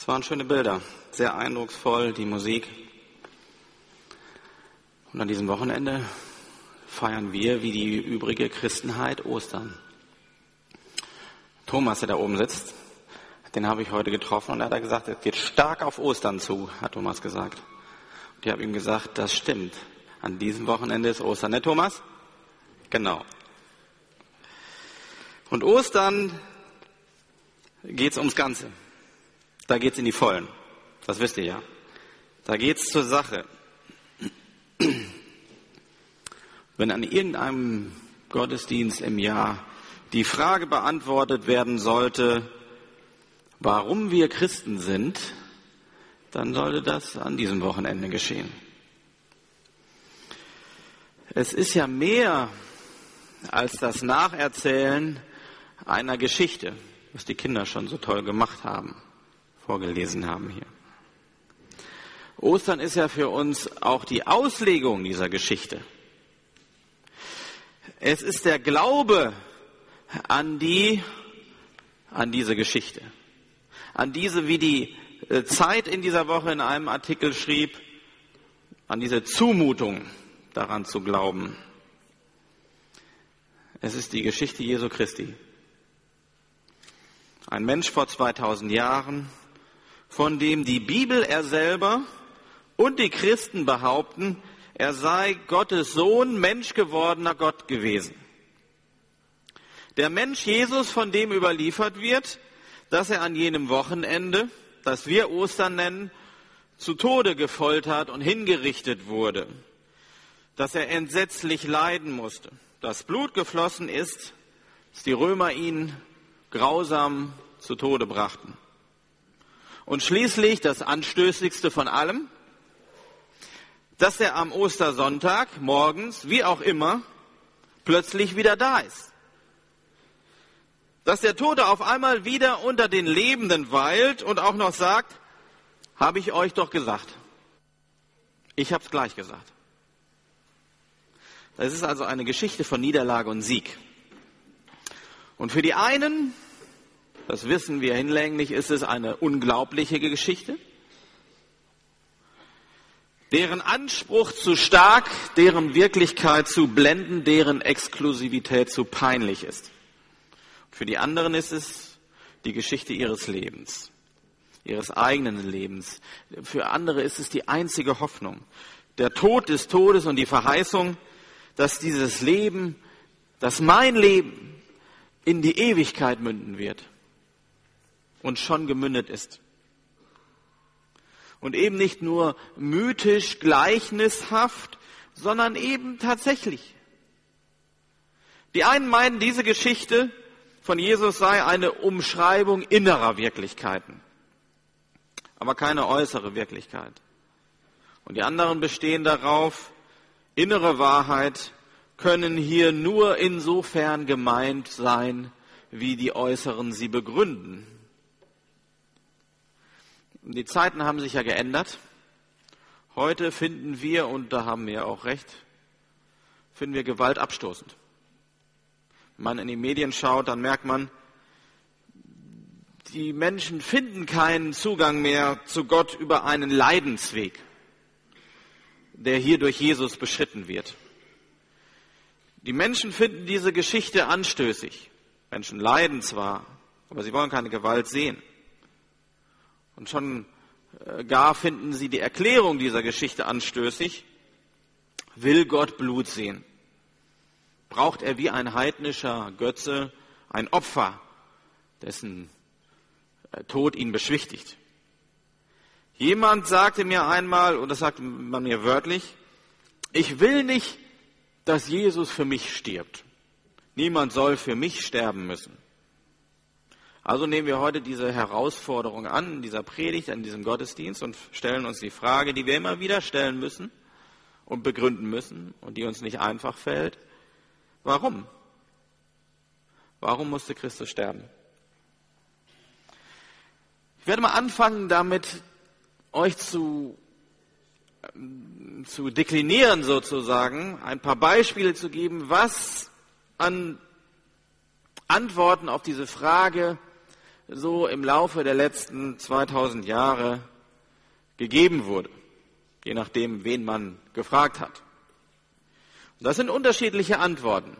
waren schöne Bilder, sehr eindrucksvoll, die Musik. Und an diesem Wochenende feiern wir, wie die übrige Christenheit, Ostern. Thomas, der da oben sitzt, den habe ich heute getroffen und er hat gesagt, es geht stark auf Ostern zu, hat Thomas gesagt. Und ich habe ihm gesagt, das stimmt. An diesem Wochenende ist Ostern, ne Thomas? Genau. Und Ostern geht's ums Ganze. Da geht's in die Vollen. Das wisst ihr ja. Da geht's zur Sache. Wenn an irgendeinem Gottesdienst im Jahr die Frage beantwortet werden sollte, warum wir Christen sind, dann sollte das an diesem Wochenende geschehen. Es ist ja mehr als das Nacherzählen einer Geschichte, was die Kinder schon so toll gemacht haben, vorgelesen haben hier. Ostern ist ja für uns auch die Auslegung dieser Geschichte. Es ist der Glaube an diese Geschichte, an diese, wie die Zeit in dieser Woche in einem Artikel schrieb, an diese Zumutung daran zu glauben. Es ist die Geschichte Jesu Christi. Ein Mensch vor 2000 Jahren, von dem die Bibel, er selber und die Christen behaupten, er sei Gottes Sohn, Mensch gewordener Gott gewesen. Der Mensch Jesus, von dem überliefert wird, dass er an jenem Wochenende, das wir Ostern nennen, zu Tode gefoltert und hingerichtet wurde, dass er entsetzlich leiden musste, dass Blut geflossen ist, dass die Römer ihn grausam zu Tode brachten. Und schließlich das Anstößigste von allem, dass er am Ostersonntag morgens, wie auch immer, plötzlich wieder da ist. Dass der Tote auf einmal wieder unter den Lebenden weilt und auch noch sagt, habe ich euch doch gesagt. Ich habe es gleich gesagt. Das ist also eine Geschichte von Niederlage und Sieg. Und für die einen, das wissen wir hinlänglich, ist es eine unglaubliche Geschichte, deren Anspruch zu stark, deren Wirklichkeit zu blenden, deren Exklusivität zu peinlich ist. Für die anderen ist es die Geschichte ihres Lebens, ihres eigenen Lebens. Für andere ist es die einzige Hoffnung. Der Tod des Todes und die Verheißung, dass dieses Leben, dass mein Leben in die Ewigkeit münden wird und schon gemündet ist. Und eben nicht nur mythisch, gleichnishaft, sondern eben tatsächlich. Die einen meinen, diese Geschichte von Jesus sei eine Umschreibung innerer Wirklichkeiten, aber keine äußere Wirklichkeit. Und die anderen bestehen darauf, innere Wahrheit können hier nur insofern gemeint sein, wie die äußeren sie begründen. Die Zeiten haben sich ja geändert. Heute finden wir, und da haben wir auch recht, finden wir Gewalt abstoßend. Wenn man in die Medien schaut, dann merkt man, die Menschen finden keinen Zugang mehr zu Gott über einen Leidensweg, der hier durch Jesus beschritten wird. Die Menschen finden diese Geschichte anstößig. Menschen leiden zwar, aber sie wollen keine Gewalt sehen. Und schon gar finden sie die Erklärung dieser Geschichte anstößig. Will Gott Blut sehen? Braucht er wie ein heidnischer Götze ein Opfer, dessen Tod ihn beschwichtigt? Jemand sagte mir einmal, und das sagte man mir wörtlich, ich will nicht, dass Jesus für mich stirbt. Niemand soll für mich sterben müssen. Also nehmen wir heute diese Herausforderung an, in dieser Predigt, an diesem Gottesdienst und stellen uns die Frage, die wir immer wieder stellen müssen und begründen müssen und die uns nicht einfach fällt. Warum? Warum musste Christus sterben? Ich werde mal anfangen, damit euch zu deklinieren sozusagen, ein paar Beispiele zu geben, was an Antworten auf diese Frage so im Laufe der letzten 2000 Jahre gegeben wurde, je nachdem, wen man gefragt hat. Und das sind unterschiedliche Antworten.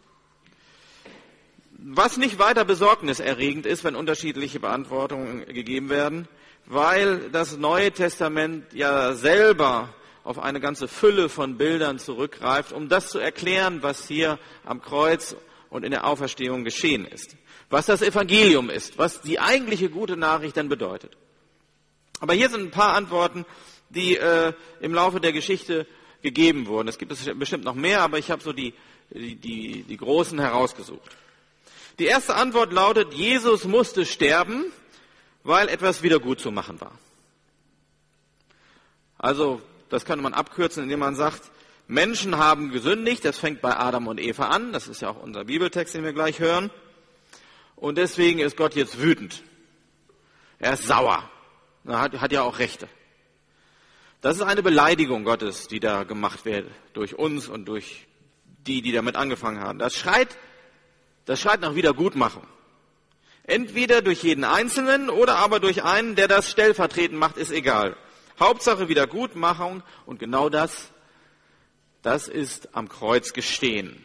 Was nicht weiter besorgniserregend ist, wenn unterschiedliche Beantwortungen gegeben werden, weil das Neue Testament ja selber auf eine ganze Fülle von Bildern zurückgreift, um das zu erklären, was hier am Kreuz und in der Auferstehung geschehen ist. Was das Evangelium ist, was die eigentliche gute Nachricht dann bedeutet. Aber hier sind ein paar Antworten, die im Laufe der Geschichte gegeben wurden. Es gibt bestimmt noch mehr, aber ich habe so die großen herausgesucht. Die erste Antwort lautet, Jesus musste sterben, weil etwas wieder gut zu machen war. Also, das könnte man abkürzen, indem man sagt, Menschen haben gesündigt, das fängt bei Adam und Eva an, das ist ja auch unser Bibeltext, den wir gleich hören. Und deswegen ist Gott jetzt wütend. Er ist sauer. Er hat ja auch Rechte. Das ist eine Beleidigung Gottes, die da gemacht wird durch uns und durch die damit angefangen haben. Das schreit nach Wiedergutmachung. Entweder durch jeden Einzelnen oder aber durch einen, der das stellvertretend macht, ist egal. Hauptsache Wiedergutmachung und genau das ist am Kreuz geschehen.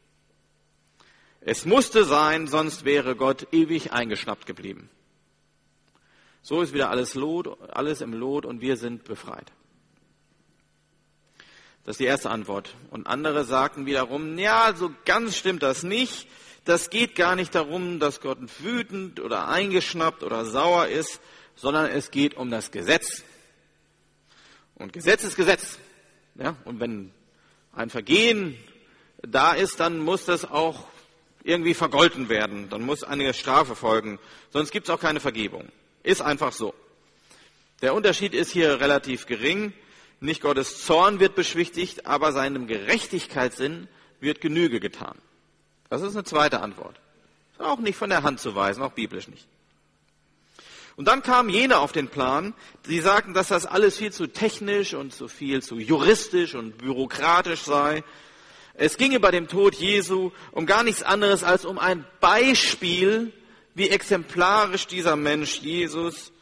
Es musste sein, sonst wäre Gott ewig eingeschnappt geblieben. So ist wieder alles im Lot und wir sind befreit. Das ist die erste Antwort. Und andere sagten wiederum, ja, so ganz stimmt das nicht. Das geht gar nicht darum, dass Gott wütend oder eingeschnappt oder sauer ist, sondern es geht um das Gesetz. Und Gesetz ist Gesetz. Ja? Und wenn ein Vergehen da ist, dann muss das auch irgendwie vergolten werden. Dann muss eine Strafe folgen. Sonst gibt es auch keine Vergebung. Ist einfach so. Der Unterschied ist hier relativ gering. Nicht Gottes Zorn wird beschwichtigt, aber seinem Gerechtigkeitssinn wird Genüge getan. Das ist eine zweite Antwort. Ist auch nicht von der Hand zu weisen, auch biblisch nicht. Und dann kamen jene auf den Plan, die sagten, dass das alles viel zu technisch und zu viel zu juristisch und bürokratisch sei. Es ginge bei dem Tod Jesu um gar nichts anderes als um ein Beispiel, wie exemplarisch dieser Mensch Jesus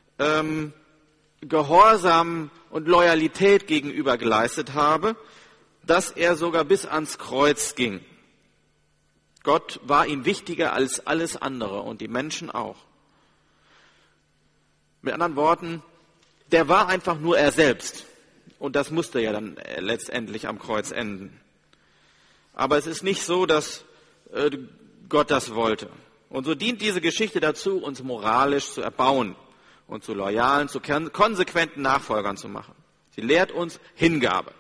Gehorsam und Loyalität gegenüber geleistet habe, dass er sogar bis ans Kreuz ging. Gott war ihm wichtiger als alles andere und die Menschen auch. Mit anderen Worten, der war einfach nur er selbst. Und das musste ja dann letztendlich am Kreuz enden. Aber es ist nicht so, dass Gott das wollte. Und so dient diese Geschichte dazu, uns moralisch zu erbauen und zu loyalen, zu konsequenten Nachfolgern zu machen. Sie lehrt uns Hingabe.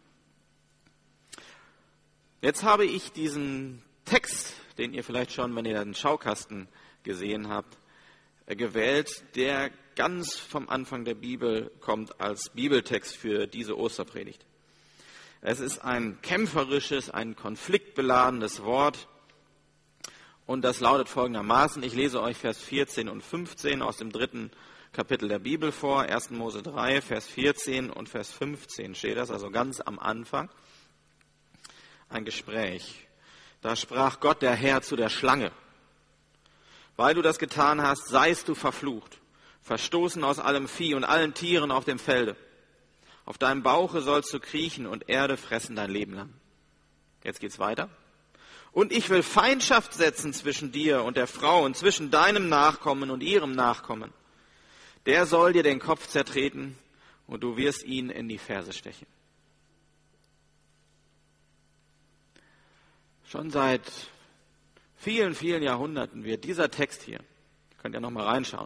Jetzt habe ich diesen Text, den ihr vielleicht schon, wenn ihr den Schaukasten gesehen habt, gewählt, der ganz vom Anfang der Bibel kommt als Bibeltext für diese Osterpredigt. Es ist ein kämpferisches, ein konfliktbeladenes Wort und das lautet folgendermaßen, ich lese euch Vers 14 und 15 aus dem 3. Kapitel der Bibel vor, 1. Mose 3, Vers 14 und Vers 15 steht das, also ganz am Anfang, ein Gespräch. Da sprach Gott der Herr zu der Schlange, weil du das getan hast, seist du verflucht, verstoßen aus allem Vieh und allen Tieren auf dem Felde. Auf deinem Bauche sollst du kriechen und Erde fressen dein Leben lang. Jetzt geht's weiter. Und ich will Feindschaft setzen zwischen dir und der Frau und zwischen deinem Nachkommen und ihrem Nachkommen. Der soll dir den Kopf zertreten und du wirst ihn in die Ferse stechen. Schon seit vielen, vielen Jahrhunderten wird dieser Text hier, könnt ihr noch mal reinschauen,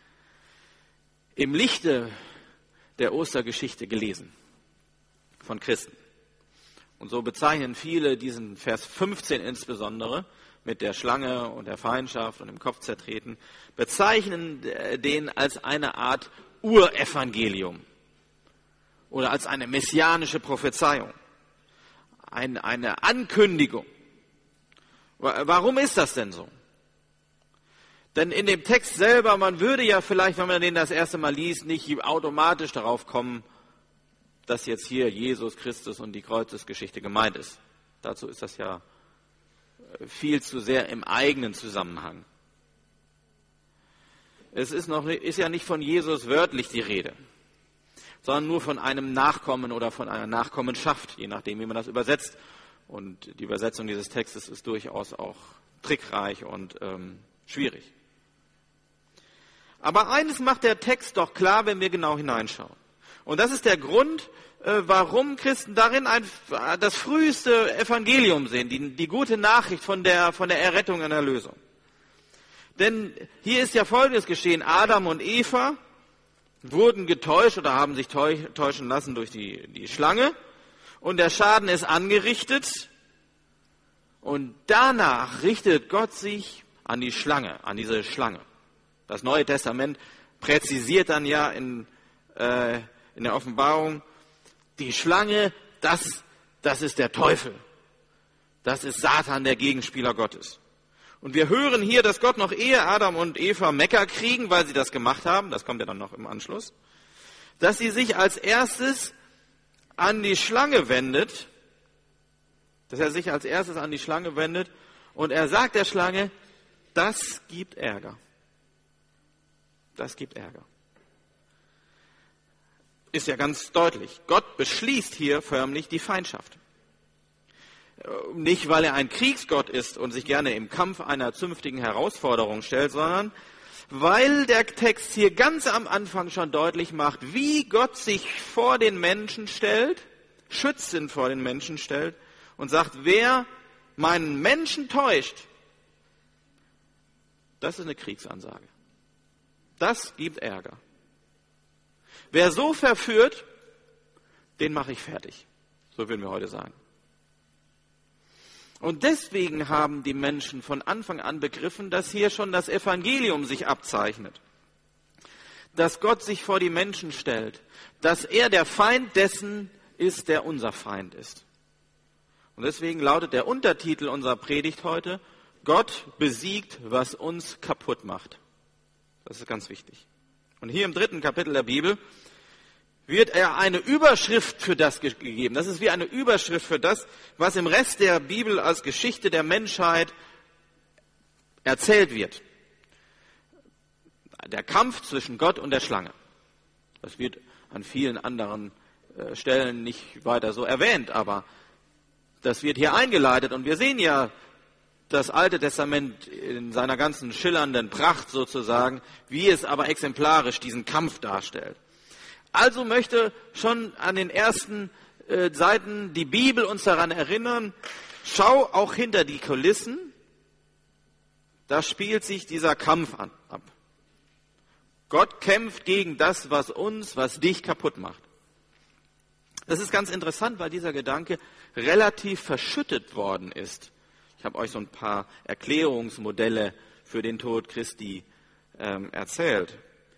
im Lichte der Ostergeschichte gelesen von Christen. Und so bezeichnen viele diesen Vers 15 insbesondere mit der Schlange und der Feindschaft und dem Kopf zertreten, bezeichnen den als eine Art Urevangelium oder als eine messianische Prophezeiung, eine Ankündigung. Warum ist das denn so? Denn in dem Text selber, man würde ja vielleicht, wenn man den das erste Mal liest, nicht automatisch darauf kommen, dass jetzt hier Jesus Christus und die Kreuzesgeschichte gemeint ist. Dazu ist das ja viel zu sehr im eigenen Zusammenhang. Es ist ja nicht von Jesus wörtlich die Rede, sondern nur von einem Nachkommen oder von einer Nachkommenschaft, je nachdem, wie man das übersetzt. Und die Übersetzung dieses Textes ist durchaus auch trickreich und schwierig. Aber eines macht der Text doch klar, wenn wir genau hineinschauen. Und das ist der Grund, warum Christen darin das früheste Evangelium sehen, die gute Nachricht von der Errettung und Erlösung. Denn hier ist ja Folgendes geschehen. Adam und Eva wurden getäuscht oder haben sich täuschen lassen durch die Schlange. Und der Schaden ist angerichtet. Und danach richtet Gott sich an die Schlange, an diese Schlange. Das Neue Testament präzisiert dann ja in der Offenbarung, die Schlange, das ist der Teufel. Das ist Satan, der Gegenspieler Gottes. Und wir hören hier, dass Gott noch ehe Adam und Eva Mecker kriegen, weil sie das gemacht haben, das kommt ja dann noch im Anschluss, dass sie sich als erstes an die Schlange wendet, und er sagt der Schlange, das gibt Ärger. Das gibt Ärger. Ist ja ganz deutlich. Gott beschließt hier förmlich die Feindschaft. Nicht, weil er ein Kriegsgott ist und sich gerne im Kampf einer zünftigen Herausforderung stellt, sondern weil der Text hier ganz am Anfang schon deutlich macht, wie Gott sich vor den Menschen stellt, schützend vor den Menschen stellt und sagt, wer meinen Menschen täuscht, das ist eine Kriegsansage. Das gibt Ärger. Wer so verführt, den mache ich fertig. So würden wir heute sagen. Und deswegen haben die Menschen von Anfang an begriffen, dass hier schon das Evangelium sich abzeichnet. Dass Gott sich vor die Menschen stellt. Dass er der Feind dessen ist, der unser Feind ist. Und deswegen lautet der Untertitel unserer Predigt heute, Gott besiegt, was uns kaputt macht. Das ist ganz wichtig. Und hier im 3. Kapitel der Bibel wird er eine Überschrift für das gegeben. Das ist wie eine Überschrift für das, was im Rest der Bibel als Geschichte der Menschheit erzählt wird. Der Kampf zwischen Gott und der Schlange. Das wird an vielen anderen Stellen nicht weiter so erwähnt, aber das wird hier eingeleitet. Und wir sehen ja das Alte Testament in seiner ganzen schillernden Pracht sozusagen, wie es aber exemplarisch diesen Kampf darstellt. Also möchte schon an den ersten Seiten die Bibel uns daran erinnern, schau auch hinter die Kulissen, da spielt sich dieser Kampf ab. Gott kämpft gegen das, was dich kaputt macht. Das ist ganz interessant, weil dieser Gedanke relativ verschüttet worden ist. Ich habe euch so ein paar Erklärungsmodelle für den Tod Christi erzählt.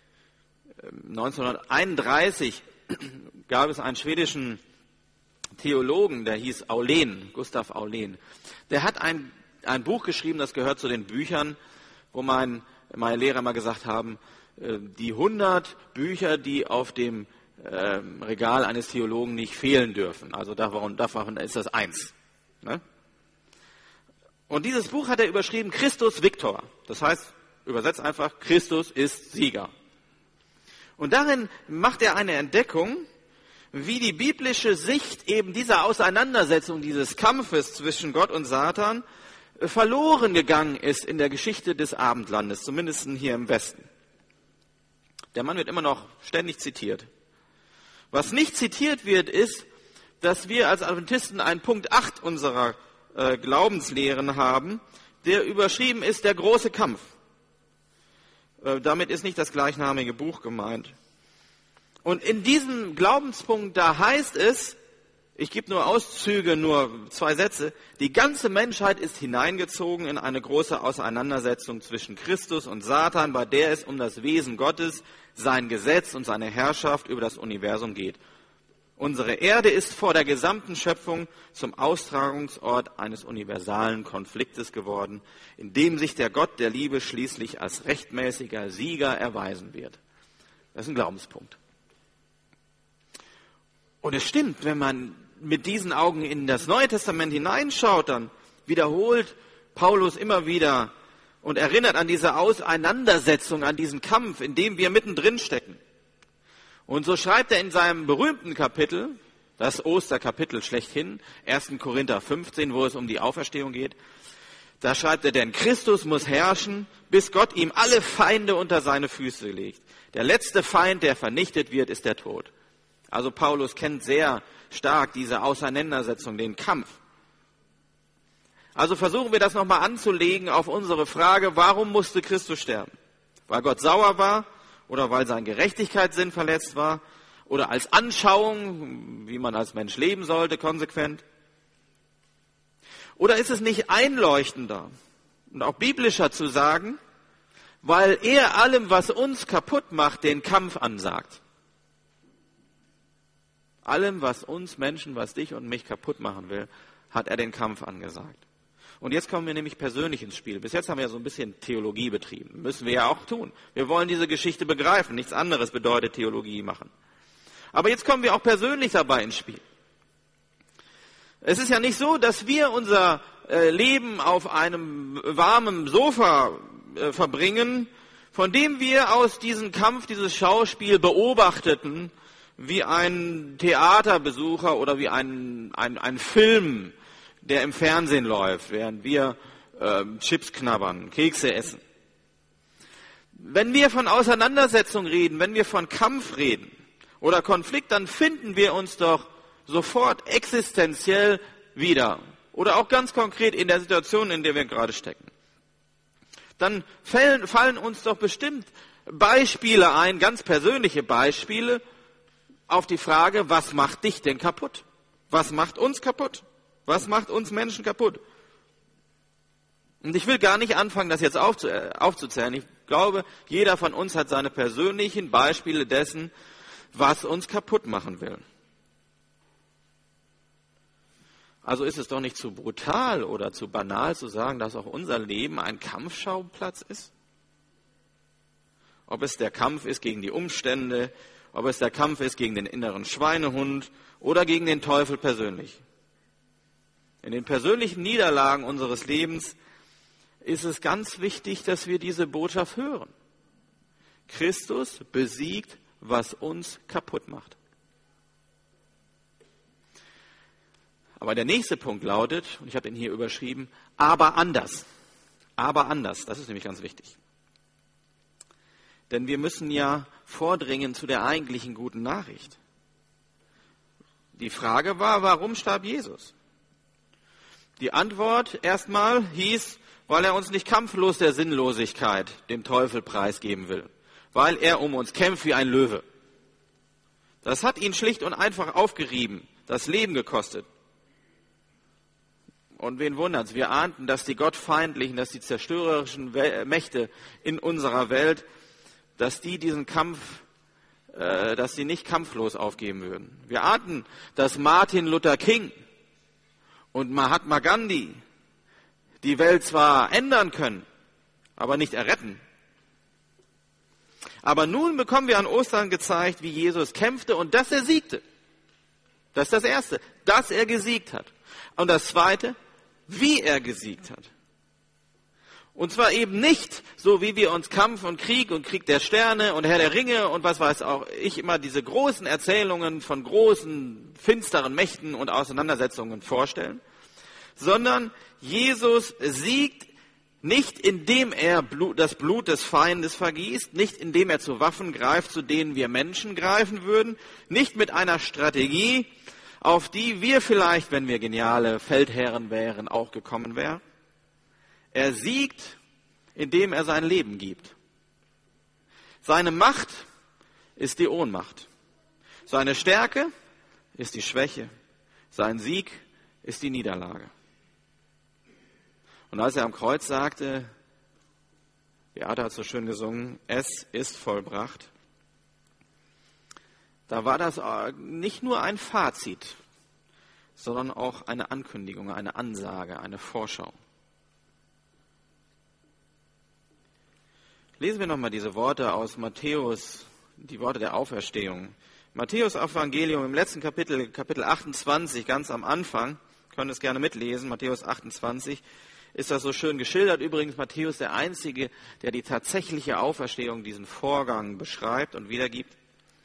1931 gab es einen schwedischen Theologen, der hieß Gustav Aulén. Der hat ein Buch geschrieben, das gehört zu den Büchern, wo meine Lehrer mal gesagt haben, die 100 Bücher, die auf dem Regal eines Theologen nicht fehlen dürfen. Also davon ist das eins. Ne? Und dieses Buch hat er überschrieben, Christus Victor. Das heißt, übersetzt einfach, Christus ist Sieger. Und darin macht er eine Entdeckung, wie die biblische Sicht eben dieser Auseinandersetzung, dieses Kampfes zwischen Gott und Satan verloren gegangen ist in der Geschichte des Abendlandes, zumindest hier im Westen. Der Mann wird immer noch ständig zitiert. Was nicht zitiert wird, ist, dass wir als Adventisten einen Punkt 8 unserer Glaubenslehren haben, der überschrieben ist, der große Kampf. Damit ist nicht das gleichnamige Buch gemeint. Und in diesem Glaubenspunkt, da heißt es, ich gebe nur Auszüge, nur 2 Sätze, die ganze Menschheit ist hineingezogen in eine große Auseinandersetzung zwischen Christus und Satan, bei der es um das Wesen Gottes, sein Gesetz und seine Herrschaft über das Universum geht. Unsere Erde ist vor der gesamten Schöpfung zum Austragungsort eines universalen Konfliktes geworden, in dem sich der Gott der Liebe schließlich als rechtmäßiger Sieger erweisen wird. Das ist ein Glaubenspunkt. Und es stimmt, wenn man mit diesen Augen in das Neue Testament hineinschaut, dann wiederholt Paulus immer wieder und erinnert an diese Auseinandersetzung, an diesen Kampf, in dem wir mittendrin stecken. Und so schreibt er in seinem berühmten Kapitel, das Osterkapitel schlechthin, 1. Korinther 15, wo es um die Auferstehung geht, da schreibt er, denn Christus muss herrschen, bis Gott ihm alle Feinde unter seine Füße legt. Der letzte Feind, der vernichtet wird, ist der Tod. Also Paulus kennt sehr stark diese Auseinandersetzung, den Kampf. Also versuchen wir das nochmal anzulegen auf unsere Frage, warum musste Christus sterben? Weil Gott sauer war oder weil sein Gerechtigkeitssinn verletzt war oder als Anschauung, wie man als Mensch leben sollte, konsequent? Oder ist es nicht einleuchtender und auch biblischer zu sagen, weil er allem, was uns kaputt macht, den Kampf ansagt? Allem, was uns Menschen, was dich und mich kaputt machen will, hat er den Kampf angesagt. Und jetzt kommen wir nämlich persönlich ins Spiel. Bis jetzt haben wir ja so ein bisschen Theologie betrieben. Müssen wir ja auch tun. Wir wollen diese Geschichte begreifen. Nichts anderes bedeutet Theologie machen. Aber jetzt kommen wir auch persönlich dabei ins Spiel. Es ist ja nicht so, dass wir unser Leben auf einem warmen Sofa verbringen, von dem wir aus diesem Kampf, dieses Schauspiel beobachteten, wie ein Theaterbesucher oder wie ein Film, der im Fernsehen läuft, während wir Chips knabbern, Kekse essen. Wenn wir von Auseinandersetzung reden, wenn wir von Kampf reden oder Konflikt, dann finden wir uns doch sofort existenziell wieder oder auch ganz konkret in der Situation, in der wir gerade stecken. Dann fallen uns doch bestimmt Beispiele ein, ganz persönliche Beispiele, auf die Frage, was macht dich denn kaputt? Was macht uns kaputt? Was macht uns Menschen kaputt? Und ich will gar nicht anfangen, das jetzt aufzuzählen. Ich glaube, jeder von uns hat seine persönlichen Beispiele dessen, was uns kaputt machen will. Also ist es doch nicht zu brutal oder zu banal zu sagen, dass auch unser Leben ein Kampfschauplatz ist? Ob es der Kampf ist gegen die Umstände, ob es der Kampf ist gegen den inneren Schweinehund oder gegen den Teufel persönlich. In den persönlichen Niederlagen unseres Lebens ist es ganz wichtig, dass wir diese Botschaft hören. Christus besiegt, was uns kaputt macht. Aber der nächste Punkt lautet, und ich habe ihn hier überschrieben, aber anders. Aber anders, das ist nämlich ganz wichtig. Denn wir müssen ja vordringen zu der eigentlichen guten Nachricht. Die Frage war, warum starb Jesus? Die Antwort erstmal hieß, weil er uns nicht kampflos der Sinnlosigkeit dem Teufel preisgeben will. Weil er um uns kämpft wie ein Löwe. Das hat ihn schlicht und einfach aufgerieben, das Leben gekostet. Und wen wundert's? Wir ahnten, dass die gottfeindlichen, dass die zerstörerischen Mächte in unserer Welt, dass die diesen Kampf, dass sie nicht kampflos aufgeben würden. Wir ahnten, dass Martin Luther King und Mahatma Gandhi die Welt zwar ändern können, aber nicht erretten. Aber nun bekommen wir an Ostern gezeigt, wie Jesus kämpfte und dass er siegte. Das ist das Erste, dass er gesiegt hat. Und das Zweite, wie er gesiegt hat. Und zwar eben nicht so, wie wir uns Kampf und Krieg der Sterne und Herr der Ringe und was weiß auch ich immer diese großen Erzählungen von großen, finsteren Mächten und Auseinandersetzungen vorstellen, sondern Jesus siegt nicht, indem er das Blut des Feindes vergießt, nicht indem er zu Waffen greift, zu denen wir Menschen greifen würden, nicht mit einer Strategie, auf die wir vielleicht, wenn wir geniale Feldherren wären, auch gekommen wären. Er siegt, indem er sein Leben gibt. Seine Macht ist die Ohnmacht. Seine Stärke ist die Schwäche. Sein Sieg ist die Niederlage. Und als er am Kreuz sagte, Beate hat so schön gesungen, es ist vollbracht, da war das nicht nur ein Fazit, sondern auch eine Ankündigung, eine Ansage, eine Vorschau. Lesen wir nochmal diese Worte aus Matthäus, die Worte der Auferstehung. Matthäus Evangelium im letzten Kapitel, Kapitel 28, ganz am Anfang, können es gerne mitlesen, Matthäus 28. ist das so schön geschildert. Übrigens Matthäus der Einzige, der die tatsächliche Auferstehung, diesen Vorgang beschreibt und wiedergibt.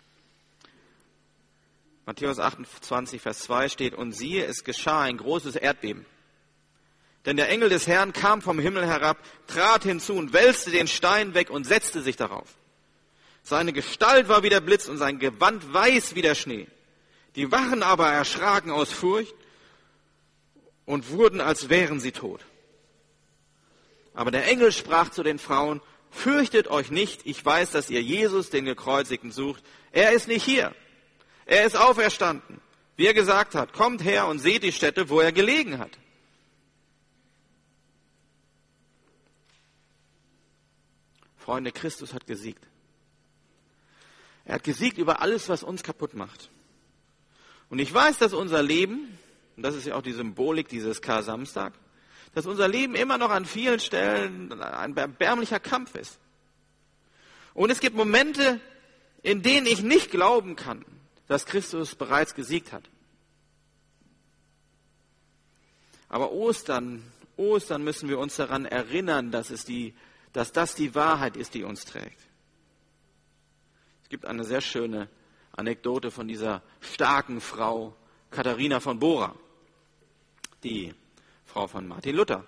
Matthäus 28, Vers 2 steht, und siehe, es geschah ein großes Erdbeben. Denn der Engel des Herrn kam vom Himmel herab, trat hinzu und wälzte den Stein weg und setzte sich darauf. Seine Gestalt war wie der Blitz und sein Gewand weiß wie der Schnee. Die Wachen aber erschraken aus Furcht und wurden, als wären sie tot. Aber der Engel sprach zu den Frauen, fürchtet euch nicht, ich weiß, dass ihr Jesus, den Gekreuzigten, sucht. Er ist nicht hier. Er ist auferstanden, wie er gesagt hat. Kommt her und seht die Stätte, wo er gelegen hat. Freunde, Christus hat gesiegt. Er hat gesiegt über alles, was uns kaputt macht. Und ich weiß, dass unser Leben, und das ist ja auch die Symbolik dieses Kar-Samstag, dass unser Leben immer noch an vielen Stellen ein erbärmlicher Kampf ist. Und es gibt Momente, in denen ich nicht glauben kann, dass Christus bereits gesiegt hat. Aber Ostern müssen wir uns daran erinnern, dass das die Wahrheit ist, die uns trägt. Es gibt eine sehr schöne Anekdote von dieser starken Frau Katharina von Bora, die Frau von Martin Luther.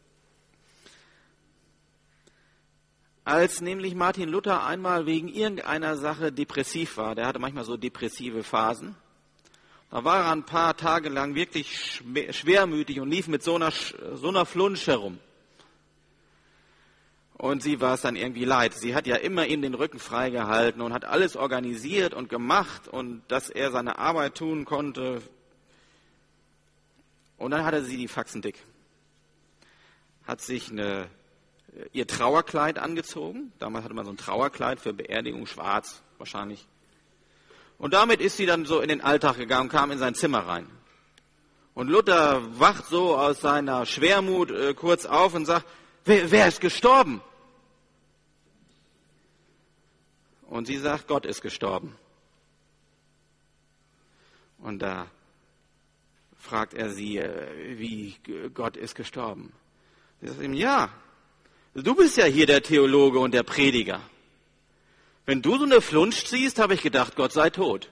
Als nämlich Martin Luther einmal wegen irgendeiner Sache depressiv war, der hatte manchmal so depressive Phasen, da war er ein paar Tage lang wirklich schwermütig und lief mit so einer Flunsch herum. Und sie war es dann irgendwie leid. Sie hat ja immer ihm den Rücken freigehalten und hat alles organisiert und gemacht und dass er seine Arbeit tun konnte. Und dann hatte sie die Faxen dick. Hat sich ihr Trauerkleid angezogen. Damals hatte man so ein Trauerkleid für Beerdigung, schwarz wahrscheinlich. Und damit ist sie dann so in den Alltag gegangen, kam in sein Zimmer rein. Und Luther wacht so aus seiner Schwermut kurz auf und sagt, wer ist gestorben? Und sie sagt, Gott ist gestorben. Und da fragt er sie, wie Gott ist gestorben. Sie sagt ihm, ja, du bist ja hier der Theologe und der Prediger. Wenn du so eine Flunsch siehst, habe ich gedacht, Gott sei tot.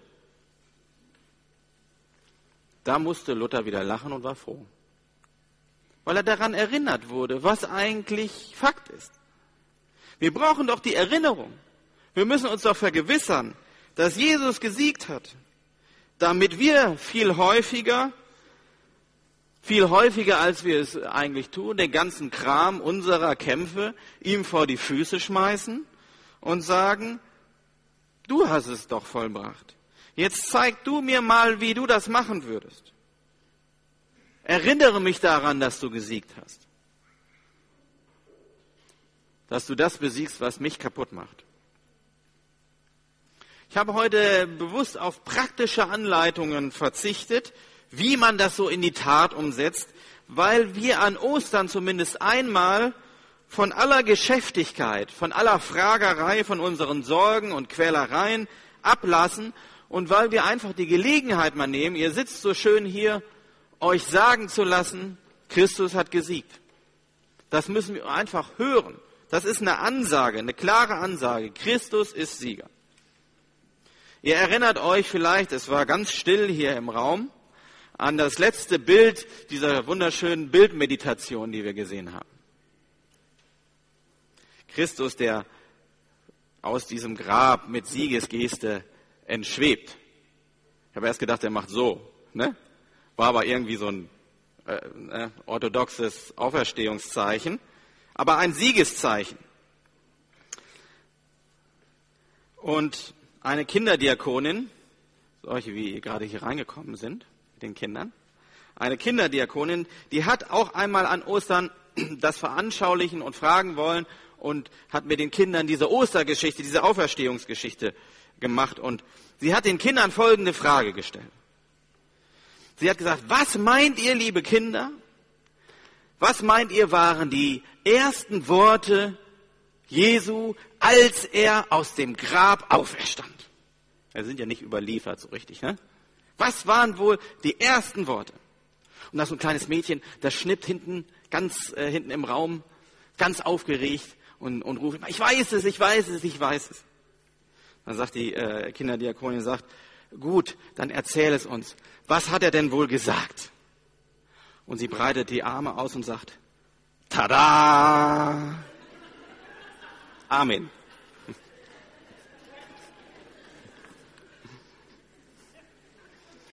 Da musste Luther wieder lachen und war froh. Weil er daran erinnert wurde, was eigentlich Fakt ist. Wir brauchen doch die Erinnerung. Wir müssen uns doch vergewissern, dass Jesus gesiegt hat, damit wir viel häufiger als wir es eigentlich tun, den ganzen Kram unserer Kämpfe ihm vor die Füße schmeißen und sagen, du hast es doch vollbracht. Jetzt zeig du mir mal, wie du das machen würdest. Erinnere mich daran, dass du gesiegt hast. Dass du das besiegst, was mich kaputt macht. Ich habe heute bewusst auf praktische Anleitungen verzichtet, wie man das so in die Tat umsetzt, weil wir an Ostern zumindest einmal von aller Geschäftigkeit, von aller Fragerei, von unseren Sorgen und Quälereien ablassen und weil wir einfach die Gelegenheit mal nehmen, ihr sitzt so schön hier, euch sagen zu lassen, Christus hat gesiegt. Das müssen wir einfach hören. Das ist eine Ansage, eine klare Ansage. Christus ist Sieger. Ihr erinnert euch vielleicht, es war ganz still hier im Raum, an das letzte Bild dieser wunderschönen Bildmeditation, die wir gesehen haben. Christus, der aus diesem Grab mit Siegesgeste entschwebt. Ich habe erst gedacht, er macht so, ne? War aber irgendwie so ein orthodoxes Auferstehungszeichen, aber ein Siegeszeichen. Und eine Kinderdiakonin, solche wie gerade hier reingekommen sind, mit den Kindern, eine Kinderdiakonin, die hat auch einmal an Ostern das veranschaulichen und fragen wollen und hat mit den Kindern diese Ostergeschichte, diese Auferstehungsgeschichte gemacht. Und sie hat den Kindern folgende Frage gestellt. Sie hat gesagt, was meint ihr, liebe Kinder, was meint ihr waren die ersten Worte Jesu, als er aus dem Grab auferstand? Wir sind ja nicht überliefert so richtig, ne? Was waren wohl die ersten Worte? Und da ist so ein kleines Mädchen, das schnippt ganz hinten im Raum, ganz aufgeregt und ruft, ich weiß es, ich weiß es, ich weiß es. Dann sagt die Kinderdiakonin, gut, dann erzähl es uns. Was hat er denn wohl gesagt? Und sie breitet die Arme aus und sagt, tada! Amen.